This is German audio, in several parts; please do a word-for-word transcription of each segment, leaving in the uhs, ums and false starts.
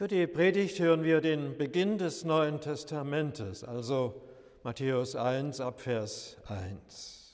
Für die Predigt hören wir den Beginn des Neuen Testamentes, also Matthäus eins ab Vers eins.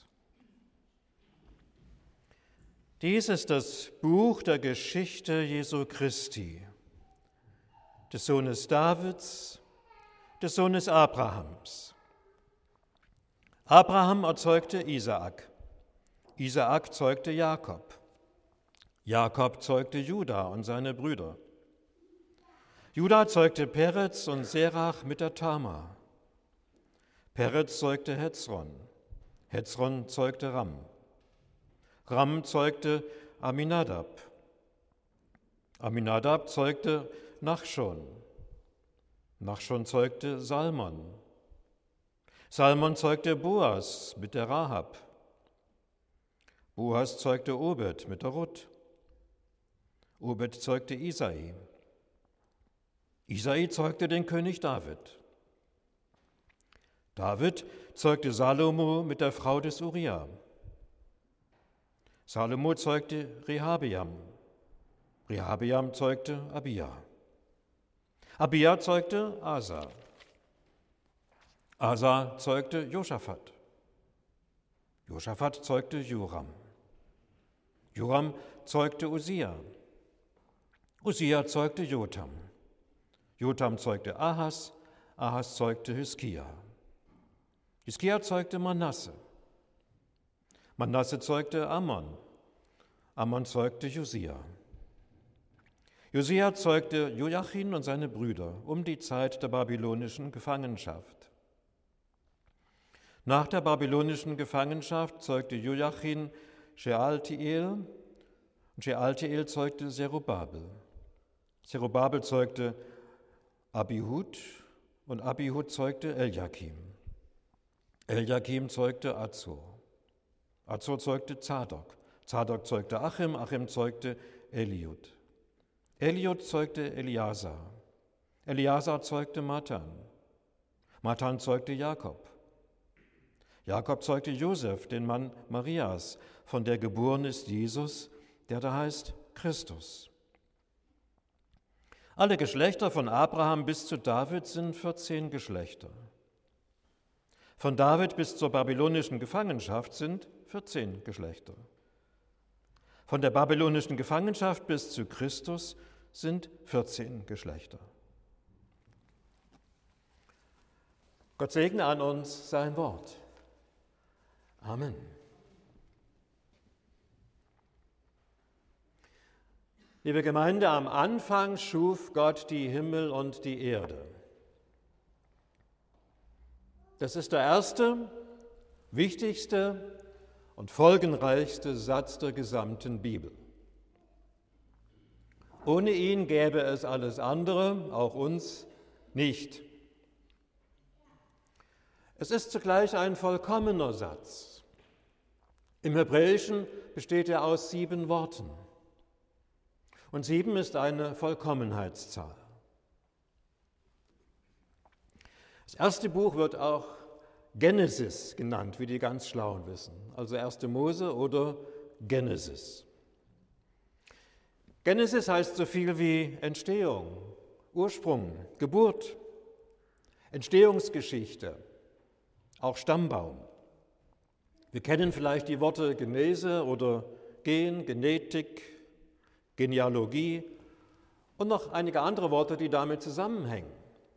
Dies ist das Buch der Geschichte Jesu Christi, des Sohnes Davids, des Sohnes Abrahams. Abraham erzeugte Isaak, Isaak zeugte Jakob, Jakob zeugte Juda und seine Brüder. Juda zeugte Perez und Serach mit der Tamar. Perez zeugte Hezron, Hezron zeugte Ram. Ram zeugte Aminadab. Aminadab zeugte Nachschon. Nachschon zeugte Salmon. Salmon zeugte Boas mit der Rahab. Boas zeugte Obed mit der Ruth. Obed zeugte Isai. Isai zeugte den König David. David zeugte Salomo mit der Frau des Uria. Salomo zeugte Rehabeam. Rehabeam zeugte Abia. Abia zeugte Asa. Asa zeugte Josaphat. Josaphat zeugte Joram. Joram zeugte Usia. Usia zeugte Jotam. Jotam zeugte Ahas, Ahas zeugte Hiskia. Hiskia zeugte Manasse. Manasse zeugte Ammon. Ammon zeugte Josia. Josia zeugte Joachim und seine Brüder um die Zeit der babylonischen Gefangenschaft. Nach der babylonischen Gefangenschaft zeugte Joachim Shealtiel und Shealtiel zeugte Zerubabel. Zerubabel zeugte Abihud und Abihud zeugte Eliakim. Eliakim zeugte Azor. Azor zeugte Zadok. Zadok zeugte Achim. Achim zeugte Eliud. Eliud zeugte Eliasar. Eliasar zeugte Matan. Matan zeugte Jakob. Jakob zeugte Josef, den Mann Marias, von der geboren ist Jesus, der da heißt Christus. Alle Geschlechter von Abraham bis zu David sind vierzehn Geschlechter. Von David bis zur babylonischen Gefangenschaft sind vierzehn Geschlechter. Von der babylonischen Gefangenschaft bis zu Christus sind vierzehn Geschlechter. Gott segne an uns sein Wort. Amen. Liebe Gemeinde, am Anfang schuf Gott die Himmel und die Erde. Das ist der erste, wichtigste und folgenreichste Satz der gesamten Bibel. Ohne ihn gäbe es alles andere, auch uns, nicht. Es ist zugleich ein vollkommener Satz. Im Hebräischen besteht er aus sieben Worten. Und sieben ist eine Vollkommenheitszahl. Das erste Buch wird auch Genesis genannt, wie die ganz Schlauen wissen. Also erste Mose oder Genesis. Genesis heißt so viel wie Entstehung, Ursprung, Geburt, Entstehungsgeschichte, auch Stammbaum. Wir kennen vielleicht die Worte Genese oder Gen, Genetik, Genealogie und noch einige andere Worte, die damit zusammenhängen.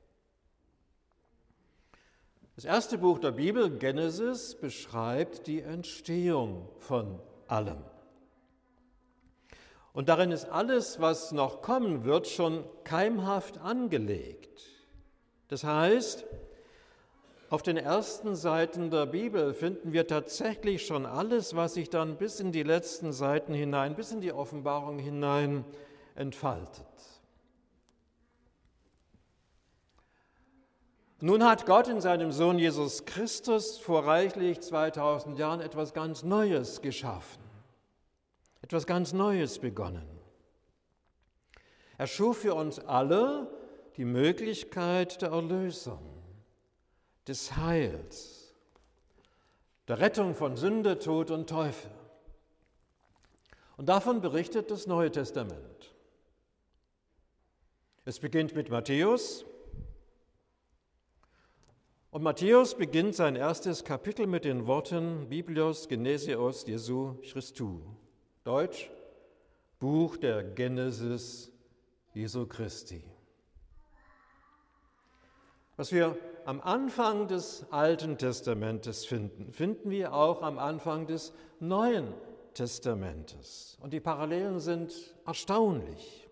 Das erste Buch der Bibel, Genesis, beschreibt die Entstehung von allem. Und darin ist alles, was noch kommen wird, schon keimhaft angelegt. Das heißt, auf den ersten Seiten der Bibel finden wir tatsächlich schon alles, was sich dann bis in die letzten Seiten hinein, bis in die Offenbarung hinein entfaltet. Nun hat Gott in seinem Sohn Jesus Christus vor reichlich zweitausend Jahren etwas ganz Neues geschaffen, etwas ganz Neues begonnen. Er schuf für uns alle die Möglichkeit der Erlösung, des Heils, der Rettung von Sünde, Tod und Teufel. Und davon berichtet das Neue Testament. Es beginnt mit Matthäus. Und Matthäus beginnt sein erstes Kapitel mit den Worten Biblios Geneseos Jesu Christou. Deutsch, Buch der Genesis Jesu Christi. Was wir am Anfang des Alten Testamentes finden, finden wir auch am Anfang des Neuen Testamentes. Und die Parallelen sind erstaunlich.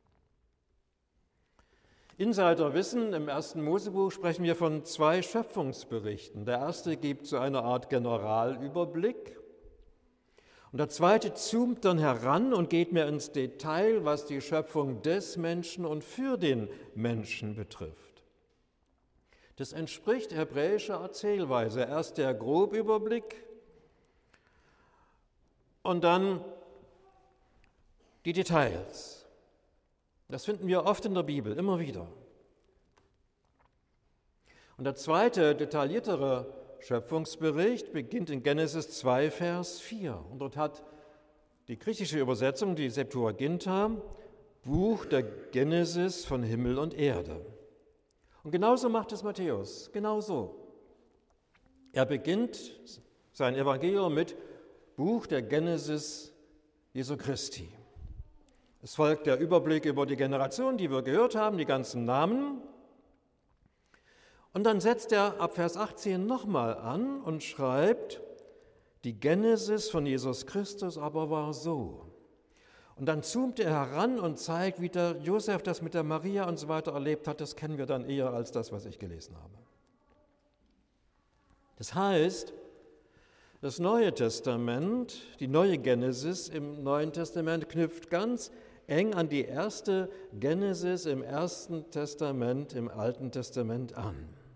Insider wissen, im ersten Mosebuch sprechen wir von zwei Schöpfungsberichten. Der erste gibt so eine Art Generalüberblick und der zweite zoomt dann heran und geht mehr ins Detail, was die Schöpfung des Menschen und für den Menschen betrifft. Das entspricht hebräischer Erzählweise. Erst der Grobüberblick und dann die Details. Das finden wir oft in der Bibel, immer wieder. Und der zweite, detailliertere Schöpfungsbericht beginnt in Genesis zwei, Vers vier. Und dort hat die griechische Übersetzung, die Septuaginta, Buch der Genesis von Himmel und Erde. Und genauso macht es Matthäus, genauso. Er beginnt sein Evangelium mit Buch der Genesis Jesu Christi. Es folgt der Überblick über die Generationen, die wir gehört haben, die ganzen Namen. Und dann setzt er ab Vers achtzehn nochmal an und schreibt, die Genesis von Jesus Christus aber war so. Und dann zoomt er heran und zeigt, wie der Josef das mit der Maria und so weiter erlebt hat. Das kennen wir dann eher als das, was ich gelesen habe. Das heißt, das Neue Testament, die neue Genesis im Neuen Testament knüpft ganz eng an die erste Genesis im Ersten Testament, im Alten Testament an.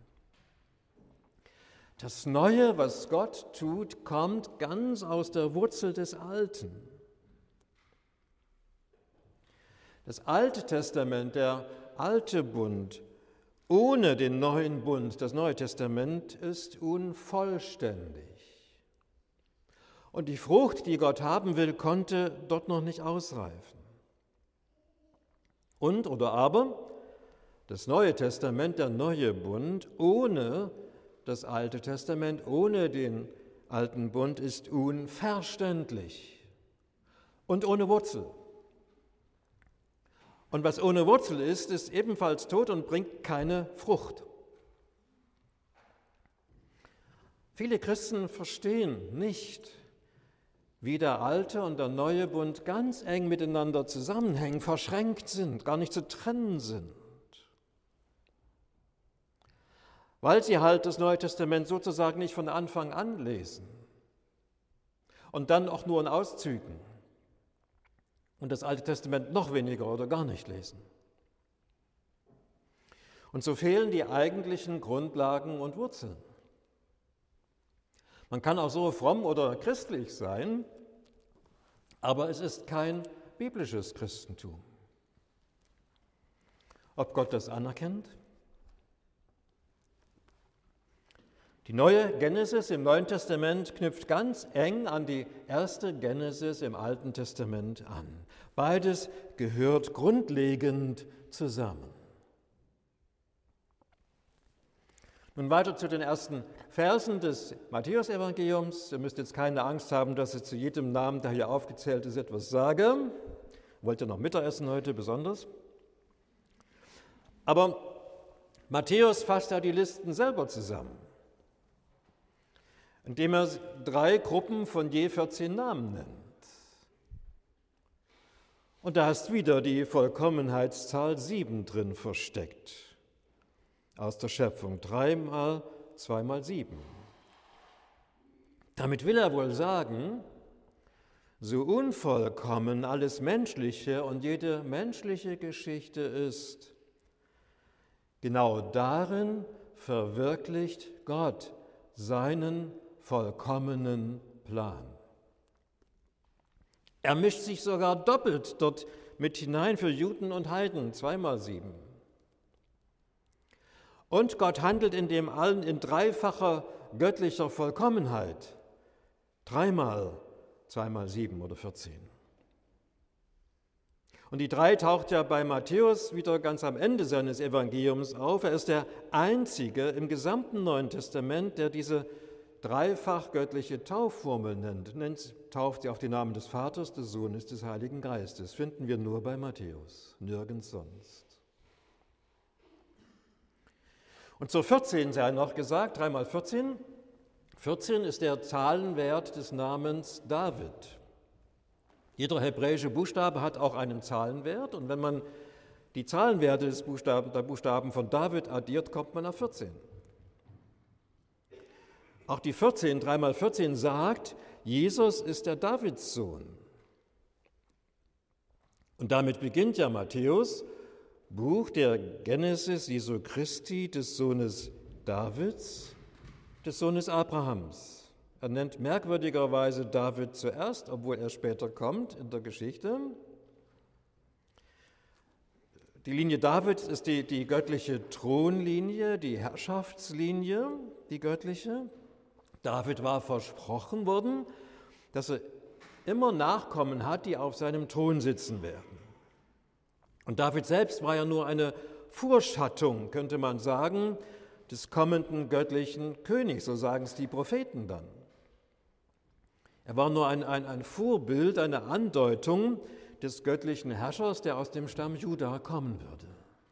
Das Neue, was Gott tut, kommt ganz aus der Wurzel des Alten. Das Alte Testament, der alte Bund, ohne den neuen Bund, das Neue Testament, ist unvollständig. Und die Frucht, die Gott haben will, konnte dort noch nicht ausreifen. Und, oder aber, das Neue Testament, der neue Bund, ohne das Alte Testament, ohne den alten Bund, ist unverständlich und ohne Wurzel. Und was ohne Wurzel ist, ist ebenfalls tot und bringt keine Frucht. Viele Christen verstehen nicht, wie der alte und der neue Bund ganz eng miteinander zusammenhängen, verschränkt sind, gar nicht zu trennen sind. Weil sie halt das Neue Testament sozusagen nicht von Anfang an lesen und dann auch nur in Auszügen und das Alte Testament noch weniger oder gar nicht lesen. Und so fehlen die eigentlichen Grundlagen und Wurzeln. Man kann auch so fromm oder christlich sein, aber es ist kein biblisches Christentum. Ob Gott das anerkennt? Die neue Genesis im Neuen Testament knüpft ganz eng an die erste Genesis im Alten Testament an. Beides gehört grundlegend zusammen. Nun weiter zu den ersten Versen des Matthäusevangeliums. Ihr müsst jetzt keine Angst haben, dass ich zu jedem Namen, der hier aufgezählt ist, etwas sage. Wollt ihr noch Mittagessen heute besonders? Aber Matthäus fasst da die Listen selber zusammen, indem er drei Gruppen von je vierzehn Namen nennt. Und da ist wieder die Vollkommenheitszahl sieben drin versteckt. Aus der Schöpfung, dreimal, zweimal sieben. Damit will er wohl sagen, so unvollkommen alles Menschliche und jede menschliche Geschichte ist, genau darin verwirklicht Gott seinen vollkommenen Plan. Er mischt sich sogar doppelt dort mit hinein für Juden und Heiden, zweimal sieben. Und Gott handelt in dem allen in dreifacher göttlicher Vollkommenheit. Dreimal, zweimal sieben oder vierzehn. Und die drei taucht ja bei Matthäus wieder ganz am Ende seines Evangeliums auf. Er ist der Einzige im gesamten Neuen Testament, der diese dreifach göttliche Taufformel nennt. nennt tauft sie auf den Namen des Vaters, des Sohnes, des Heiligen Geistes. Finden wir nur bei Matthäus, nirgends sonst. Und zur vierzehn sei noch gesagt, drei mal vierzehn. vierzehn ist der Zahlenwert des Namens David. Jeder hebräische Buchstabe hat auch einen Zahlenwert und wenn man die Zahlenwerte des Buchstaben, der Buchstaben von David addiert, kommt man auf vierzehn. Auch die vierzehn, drei mal vierzehn sagt, Jesus ist der Davidssohn. Und damit beginnt ja Matthäus, Buch der Genesis Jesu Christi, des Sohnes Davids, des Sohnes Abrahams. Er nennt merkwürdigerweise David zuerst, obwohl er später kommt in der Geschichte. Die Linie Davids ist die, die göttliche Thronlinie, die Herrschaftslinie, die göttliche. David war versprochen worden, dass er immer Nachkommen hat, die auf seinem Thron sitzen werden. Und David selbst war ja nur eine Vorschattung, könnte man sagen, des kommenden göttlichen Königs, so sagen es die Propheten dann. Er war nur ein, ein, ein Vorbild, eine Andeutung des göttlichen Herrschers, der aus dem Stamm Juda kommen würde.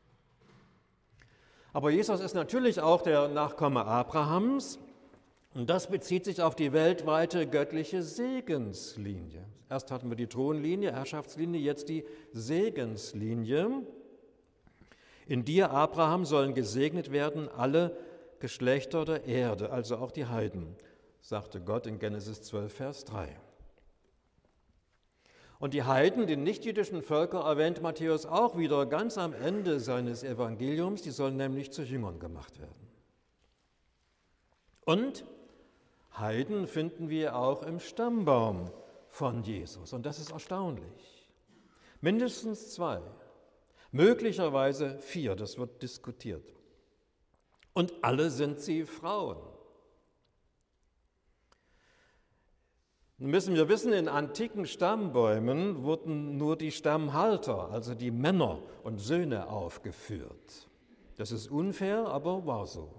Aber Jesus ist natürlich auch der Nachkomme Abrahams und das bezieht sich auf die weltweite göttliche Segenslinie. Erst hatten wir die Thronlinie, Herrschaftslinie, jetzt die Segenslinie. In dir, Abraham, sollen gesegnet werden alle Geschlechter der Erde, also auch die Heiden, sagte Gott in Genesis zwölf, Vers drei. Und die Heiden, die nichtjüdischen Völker, erwähnt Matthäus auch wieder ganz am Ende seines Evangeliums, die sollen nämlich zu Jüngern gemacht werden. Und Heiden finden wir auch im Stammbaum von Jesus. Und das ist erstaunlich. Mindestens zwei, möglicherweise vier, das wird diskutiert. Und alle sind sie Frauen. Nun müssen wir wissen, in antiken Stammbäumen wurden nur die Stammhalter, also die Männer und Söhne aufgeführt. Das ist unfair, aber war so.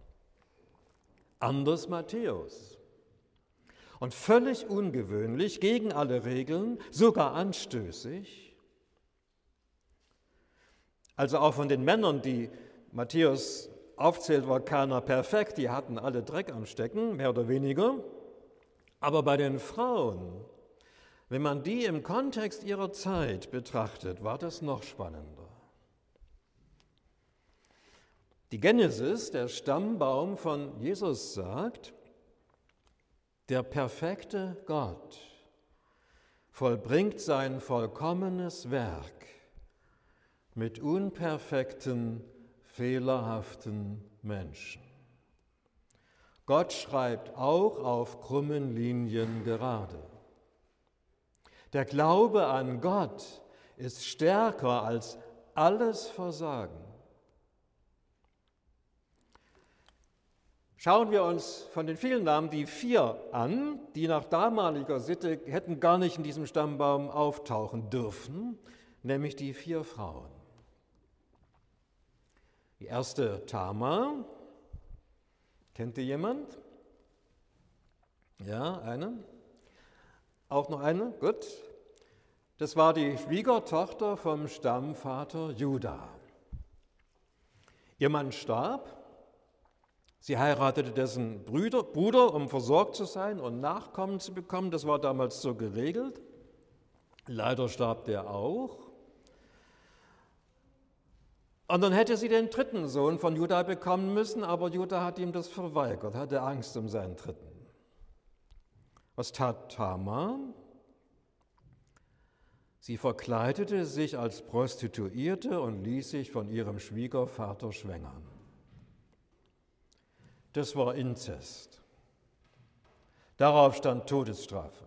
Anders Matthäus. Und völlig ungewöhnlich, gegen alle Regeln, sogar anstößig. Also auch von den Männern, die Matthäus aufzählt, war keiner perfekt, die hatten alle Dreck am Stecken, mehr oder weniger. Aber bei den Frauen, wenn man die im Kontext ihrer Zeit betrachtet, war das noch spannender. Die Genesis, der Stammbaum von Jesus, sagt, der perfekte Gott vollbringt sein vollkommenes Werk mit unperfekten, fehlerhaften Menschen. Gott schreibt auch auf krummen Linien gerade. Der Glaube an Gott ist stärker als alles Versagen. Schauen wir uns von den vielen Namen die vier an, die nach damaliger Sitte hätten gar nicht in diesem Stammbaum auftauchen dürfen, nämlich die vier Frauen. Die erste Tamar. Kennt ihr jemand? Ja, eine? Auch noch eine? Gut. Das war die Schwiegertochter vom Stammvater Juda. Ihr Mann starb. Sie heiratete dessen Brüder, Bruder, um versorgt zu sein und Nachkommen zu bekommen. Das war damals so geregelt. Leider starb der auch. Und dann hätte sie den dritten Sohn von Juda bekommen müssen, aber Juda hat ihm das verweigert, hatte Angst um seinen dritten. Was tat Tamar? Sie verkleidete sich als Prostituierte und ließ sich von ihrem Schwiegervater schwängern. Das war Inzest. Darauf stand Todesstrafe.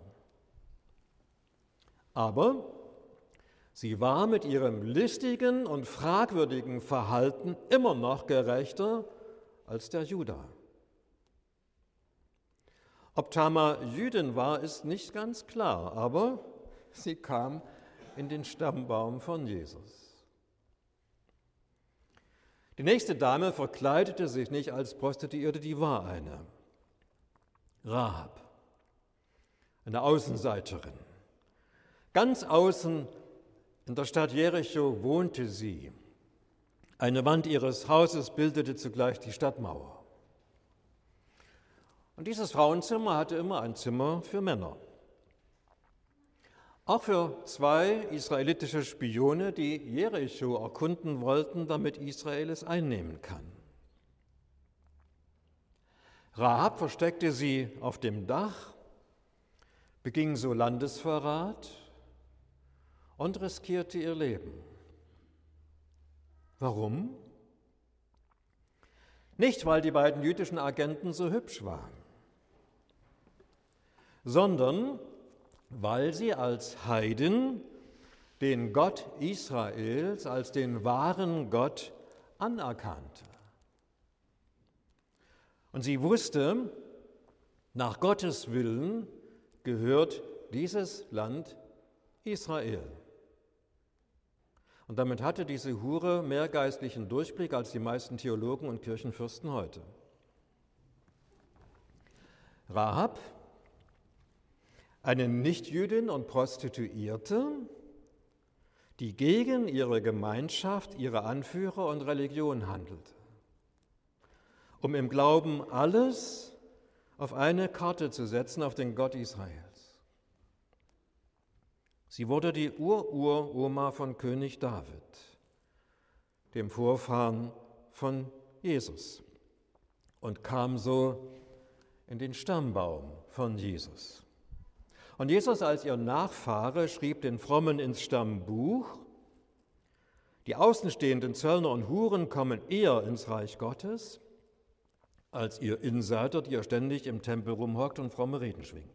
Aber sie war mit ihrem listigen und fragwürdigen Verhalten immer noch gerechter als der Juda. Ob Tamar Jüdin war, ist nicht ganz klar, aber sie kam in den Stammbaum von Jesus. Die nächste Dame verkleidete sich nicht als Prostituierte, die war eine. Rahab, eine Außenseiterin. Ganz außen in der Stadt Jericho wohnte sie. Eine Wand ihres Hauses bildete zugleich die Stadtmauer. Und dieses Frauenzimmer hatte immer ein Zimmer für Männer. Auch für zwei israelitische Spione, die Jericho erkunden wollten, damit Israel es einnehmen kann. Rahab versteckte sie auf dem Dach, beging so Landesverrat und riskierte ihr Leben. Warum? Nicht, weil die beiden jüdischen Agenten so hübsch waren, sondern weil sie als Heiden den Gott Israels als den wahren Gott anerkannte. Und sie wusste, nach Gottes Willen gehört dieses Land Israel. Und damit hatte diese Hure mehr geistlichen Durchblick als die meisten Theologen und Kirchenfürsten heute. Rahab, eine Nichtjüdin und Prostituierte, die gegen ihre Gemeinschaft, ihre Anführer und Religion handelte, um im Glauben alles auf eine Karte zu setzen, auf den Gott Israels. Sie wurde die Ur-Ur-Oma von König David, dem Vorfahren von Jesus, und kam so in den Stammbaum von Jesus. Und Jesus als ihr Nachfahre schrieb den Frommen ins Stammbuch: Die außenstehenden Zöllner und Huren kommen eher ins Reich Gottes, als ihr Insider, die ihr ständig im Tempel rumhockt und fromme Reden schwingt.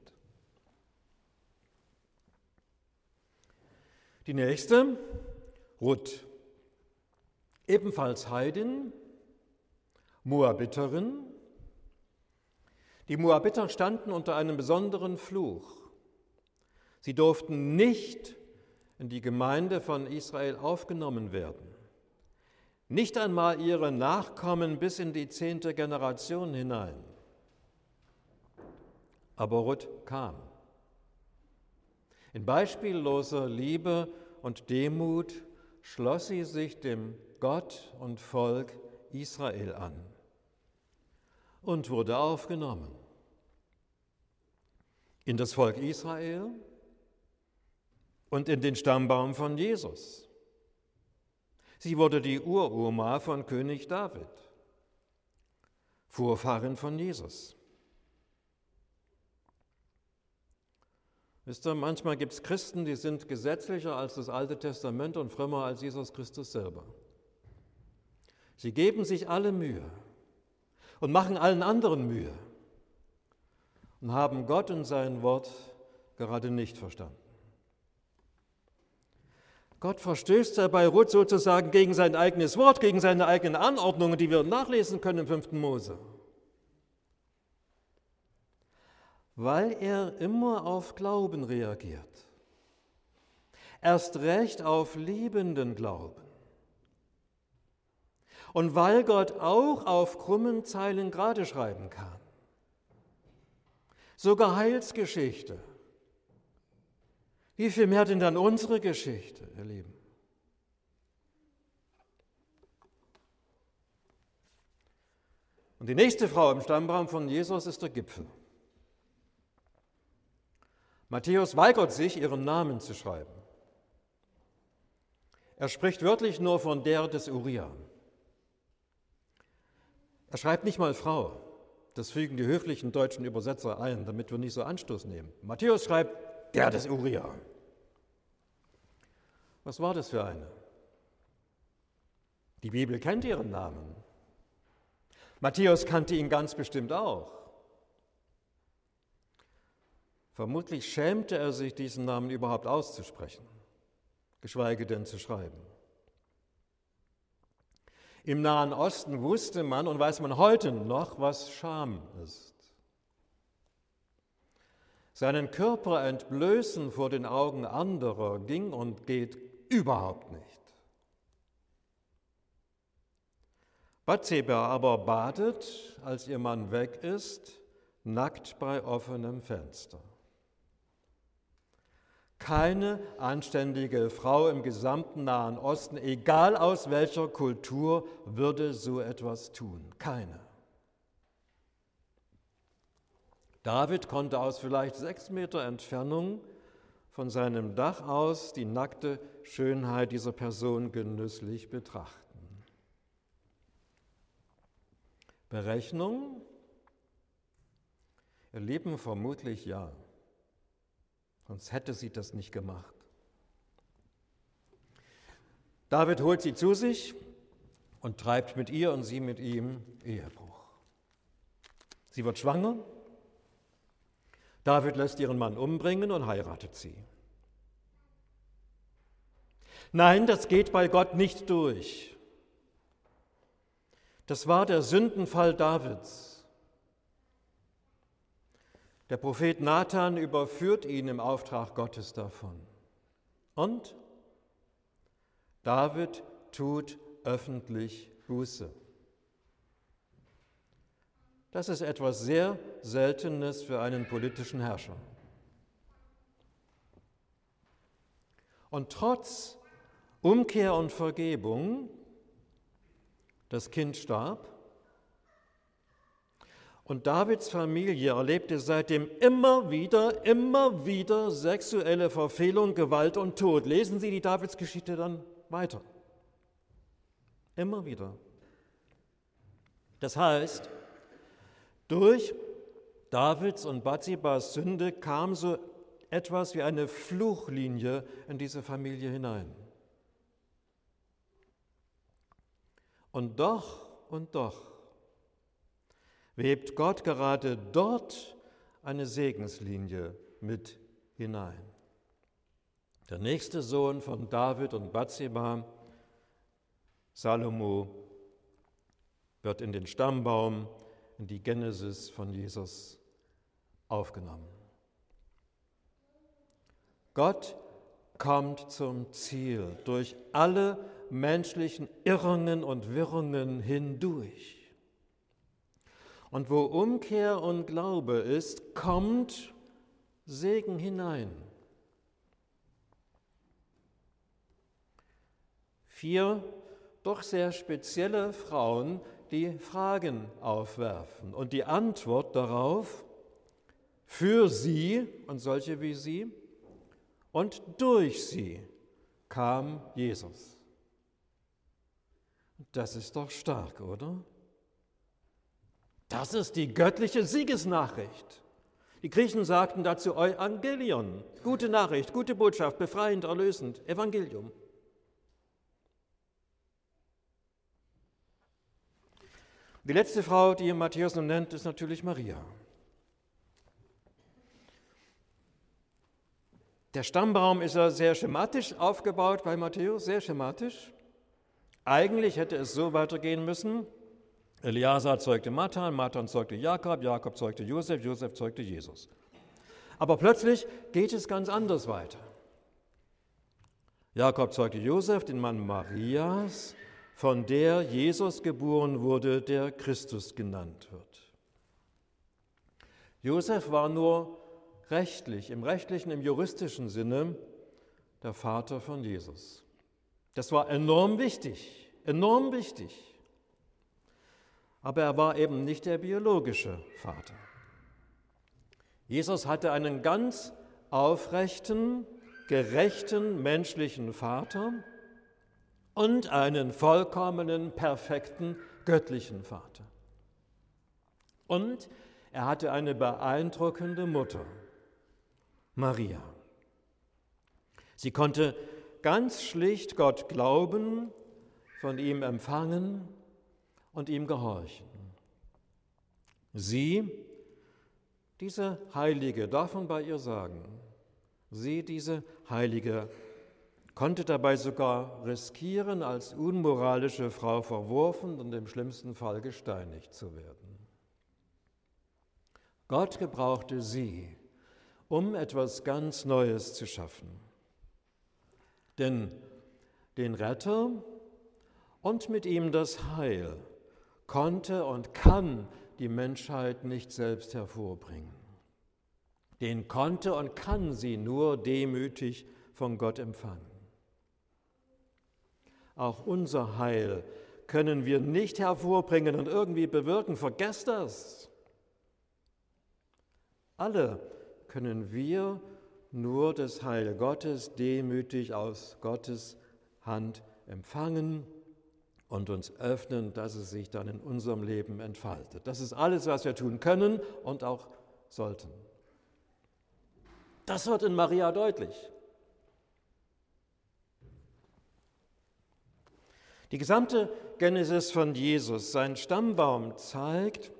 Die nächste, Ruth, ebenfalls Heidin, Moabiterin. Die Moabiter standen unter einem besonderen Fluch. Sie durften nicht in die Gemeinde von Israel aufgenommen werden. Nicht einmal ihre Nachkommen bis in die zehnte Generation hinein. Aber Ruth kam. In beispielloser Liebe und Demut schloss sie sich dem Gott und Volk Israel an und wurde aufgenommen in das Volk Israel und in den Stammbaum von Jesus. Sie wurde die Uroma von König David, Vorfahrin von Jesus. Wisst ihr, manchmal gibt es Christen, die sind gesetzlicher als das Alte Testament und frömmer als Jesus Christus selber. Sie geben sich alle Mühe und machen allen anderen Mühe und haben Gott und sein Wort gerade nicht verstanden. Gott verstößt ja bei Ruth sozusagen gegen sein eigenes Wort, gegen seine eigenen Anordnungen, die wir nachlesen können im fünften Mose. Weil er immer auf Glauben reagiert. Erst recht auf liebenden Glauben. Und weil Gott auch auf krummen Zeilen gerade schreiben kann. Sogar Heilsgeschichte. Wie viel mehr denn dann unsere Geschichte, ihr Lieben? Und die nächste Frau im Stammbaum von Jesus ist der Gipfel. Matthäus weigert sich, ihren Namen zu schreiben. Er spricht wörtlich nur von der des Uriah. Er schreibt nicht mal Frau. Das fügen die höflichen deutschen Übersetzer ein, damit wir nicht so Anstoß nehmen. Matthäus schreibt der des Uriah. Was war das für eine? Die Bibel kennt ihren Namen. Matthäus kannte ihn ganz bestimmt auch. Vermutlich schämte er sich, diesen Namen überhaupt auszusprechen, geschweige denn zu schreiben. Im Nahen Osten wusste man und weiß man heute noch, was Scham ist. seinen Körper entblößen vor den Augen anderer ging und geht überhaupt nicht. Bathseba aber badet, als ihr Mann weg ist, nackt bei offenem Fenster. Keine anständige Frau im gesamten Nahen Osten, egal aus welcher Kultur, würde so etwas tun. Keine. David konnte aus vielleicht sechs Meter Entfernung von seinem Dach aus die nackte Schönheit dieser Person genüsslich betrachten. Berechnung? Ihr Leben vermutlich ja. Sonst hätte sie das nicht gemacht. David holt sie zu sich und treibt mit ihr und sie mit ihm Ehebruch. Sie wird schwanger. David lässt ihren Mann umbringen und heiratet sie. Nein, das geht bei Gott nicht durch. Das war der Sündenfall Davids. Der Prophet Nathan überführt ihn im Auftrag Gottes davon. Und David tut öffentlich Buße. Das ist etwas sehr Seltenes für einen politischen Herrscher. Und trotz Umkehr und Vergebung, das Kind starb, und Davids Familie erlebte seitdem immer wieder, immer wieder sexuelle Verfehlung, Gewalt und Tod. Lesen Sie die Davidsgeschichte dann weiter. Immer wieder. Das heißt, durch Davids und Bathsebas Sünde kam so etwas wie eine Fluchlinie in diese Familie hinein. Und doch, und doch, webt Gott gerade dort eine Segenslinie mit hinein. Der nächste Sohn von David und Bathseba, Salomo, wird in den Stammbaum, in die Genesis von Jesus aufgenommen. Gott kommt zum Ziel durch alle menschlichen Irrungen und Wirrungen hindurch. Und wo Umkehr und Glaube ist, kommt Segen hinein. Vier doch sehr spezielle Frauen, die Fragen aufwerfen. Und die Antwort darauf, für sie und solche wie sie und durch sie kam Jesus. Das ist doch stark, oder? Das ist die göttliche Siegesnachricht. Die Griechen sagten dazu Evangelion, gute Nachricht, gute Botschaft, befreiend, erlösend, Evangelium. Die letzte Frau, die Matthäus nun nennt, ist natürlich Maria. Der Stammbaum ist ja sehr schematisch aufgebaut bei Matthäus, sehr schematisch. Eigentlich hätte es so weitergehen müssen: Eliasa zeugte Matan, Matan zeugte Jakob, Jakob zeugte Josef, Josef zeugte Jesus. Aber plötzlich geht es ganz anders weiter. Jakob zeugte Josef, den Mann Marias, von der Jesus geboren wurde, der Christus genannt wird. Josef war nur rechtlich, im rechtlichen, im juristischen Sinne der Vater von Jesus. Das war enorm wichtig, enorm wichtig. Aber er war eben nicht der biologische Vater. Jesus hatte einen ganz aufrechten, gerechten menschlichen Vater und einen vollkommenen, perfekten, göttlichen Vater. Und er hatte eine beeindruckende Mutter, Maria. Sie konnte ganz schlicht Gott glauben, von ihm empfangen und ihm gehorchen. Sie, diese Heilige, darf man bei ihr sagen, sie, diese Heilige, konnte dabei sogar riskieren, als unmoralische Frau verworfen und im schlimmsten Fall gesteinigt zu werden. Gott gebrauchte sie, um etwas ganz Neues zu schaffen. Denn den Retter und mit ihm das Heil konnte und kann die Menschheit nicht selbst hervorbringen. Den konnte und kann sie nur demütig von Gott empfangen. Auch unser Heil können wir nicht hervorbringen und irgendwie bewirken. Vergesst das. Alle können wir nur das Heil Gottes demütig aus Gottes Hand empfangen und uns öffnen, dass es sich dann in unserem Leben entfaltet. Das ist alles, was wir tun können und auch sollten. Das wird in Maria deutlich. Die gesamte Genesis von Jesus, sein Stammbaum, zeigt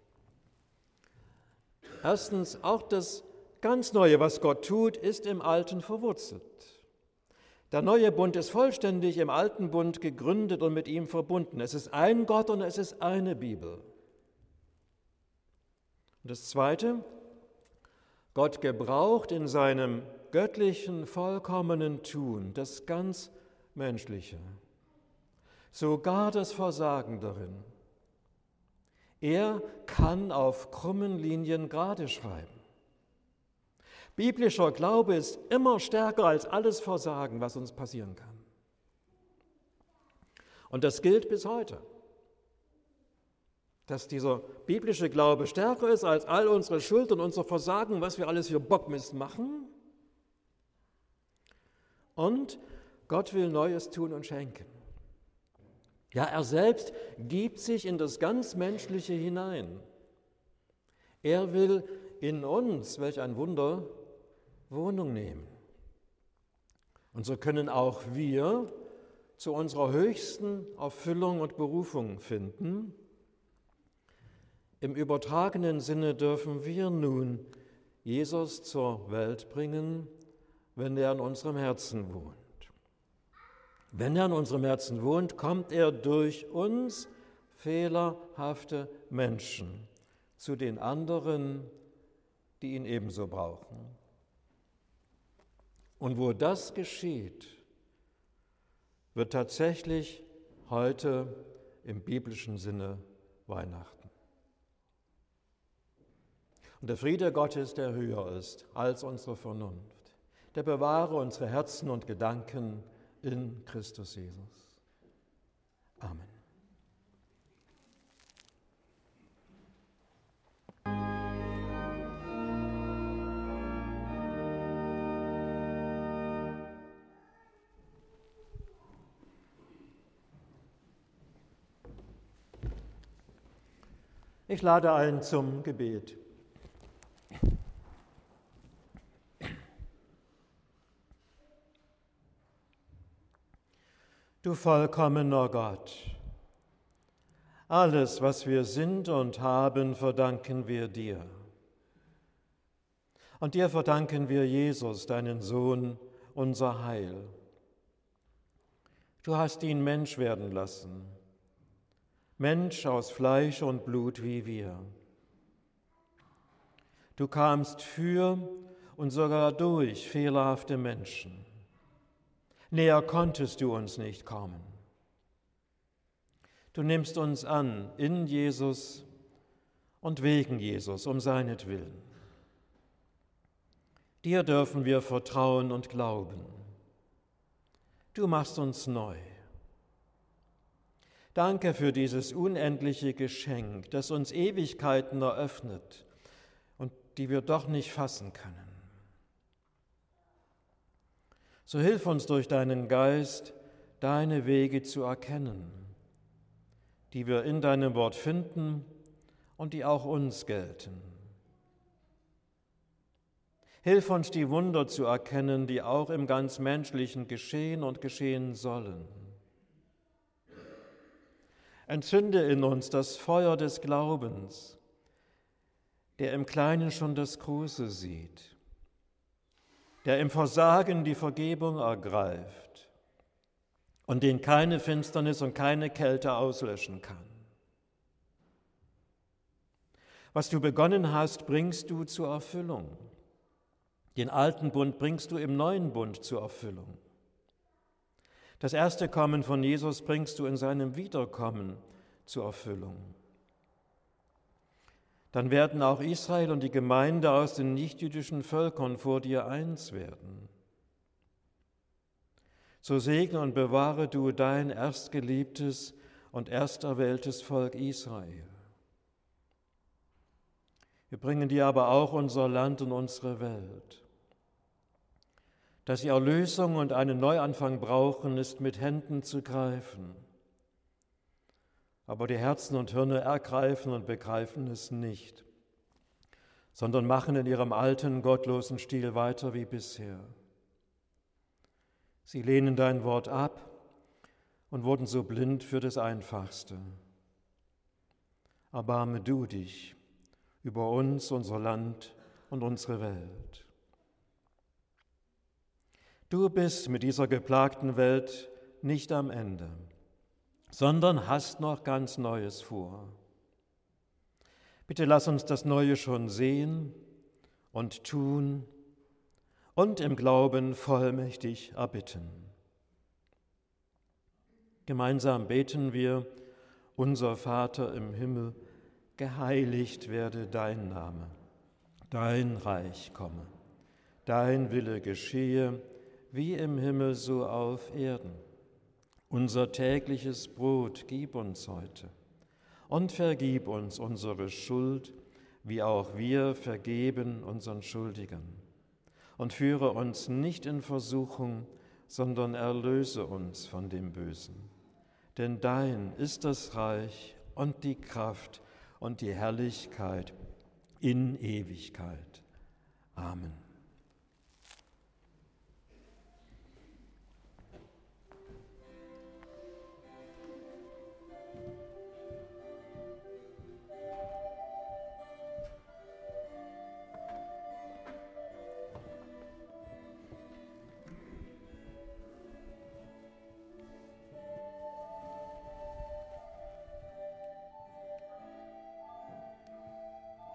erstens auch das ganz Neue, was Gott tut, ist im Alten verwurzelt. Der neue Bund ist vollständig im alten Bund gegründet und mit ihm verbunden. Es ist ein Gott und es ist eine Bibel. Und das Zweite, Gott gebraucht in seinem göttlichen, vollkommenen Tun das ganz Menschliche, sogar das Versagen darin. Er kann auf krummen Linien gerade schreiben. Biblischer Glaube ist immer stärker als alles Versagen, was uns passieren kann. Und das gilt bis heute, dass dieser biblische Glaube stärker ist als all unsere Schuld und unser Versagen, was wir alles für Bockmist machen. Und Gott will Neues tun und schenken. Ja, er selbst gibt sich in das ganz Menschliche hinein. Er will in uns, welch ein Wunder, Wohnung nehmen. Und so können auch wir zu unserer höchsten Erfüllung und Berufung finden. Im übertragenen Sinne dürfen wir nun Jesus zur Welt bringen, wenn er in unserem Herzen wohnt. Wenn er in unserem Herzen wohnt, kommt er durch uns, fehlerhafte Menschen, zu den anderen, die ihn ebenso brauchen. Und wo das geschieht, wird tatsächlich heute im biblischen Sinne Weihnachten. Und der Friede Gottes, der höher ist als unsere Vernunft, der bewahre unsere Herzen und Gedanken in Christus Jesus. Amen. Ich lade ein zum Gebet. Du vollkommener Gott, alles, was wir sind und haben, verdanken wir dir. Und dir verdanken wir Jesus, deinen Sohn, unser Heil. Du hast ihn Mensch werden lassen, Mensch aus Fleisch und Blut wie wir. Du kamst für und sogar durch fehlerhafte Menschen. Näher konntest du uns nicht kommen. Du nimmst uns an in Jesus und wegen Jesus, um seinetwillen. Dir dürfen wir vertrauen und glauben. Du machst uns neu. Danke für dieses unendliche Geschenk, das uns Ewigkeiten eröffnet und die wir doch nicht fassen können. So hilf uns durch deinen Geist, deine Wege zu erkennen, die wir in deinem Wort finden und die auch uns gelten. Hilf uns, die Wunder zu erkennen, die auch im ganz Menschlichen geschehen und geschehen sollen. Entzünde in uns das Feuer des Glaubens, der im Kleinen schon das Große sieht, der im Versagen die Vergebung ergreift und den keine Finsternis und keine Kälte auslöschen kann. Was du begonnen hast, bringst du zur Erfüllung. Den alten Bund bringst du im neuen Bund zur Erfüllung. Das erste Kommen von Jesus bringst du in seinem Wiederkommen zur Erfüllung. Dann werden auch Israel und die Gemeinde aus den nichtjüdischen Völkern vor dir eins werden. So segne und bewahre du dein erstgeliebtes und ersterwähltes Volk Israel. Wir bringen dir aber auch unser Land und unsere Welt. Dass sie Erlösung und einen Neuanfang brauchen, ist mit Händen zu greifen. Aber die Herzen und Hirne ergreifen und begreifen es nicht, sondern machen in ihrem alten, gottlosen Stil weiter wie bisher. Sie lehnen dein Wort ab und wurden so blind für das Einfachste. Erbarme du dich über uns, unser Land und unsere Welt. Du bist mit dieser geplagten Welt nicht am Ende, sondern hast noch ganz Neues vor. Bitte lass uns das Neue schon sehen und tun und im Glauben vollmächtig erbitten. Gemeinsam beten wir: Unser Vater im Himmel, geheiligt werde dein Name, dein Reich komme, dein Wille geschehe, wie im Himmel so auf Erden. Unser tägliches Brot gib uns heute und vergib uns unsere Schuld, wie auch wir vergeben unseren Schuldigern. Und führe uns nicht in Versuchung, sondern erlöse uns von dem Bösen. Denn dein ist das Reich und die Kraft und die Herrlichkeit in Ewigkeit. Amen.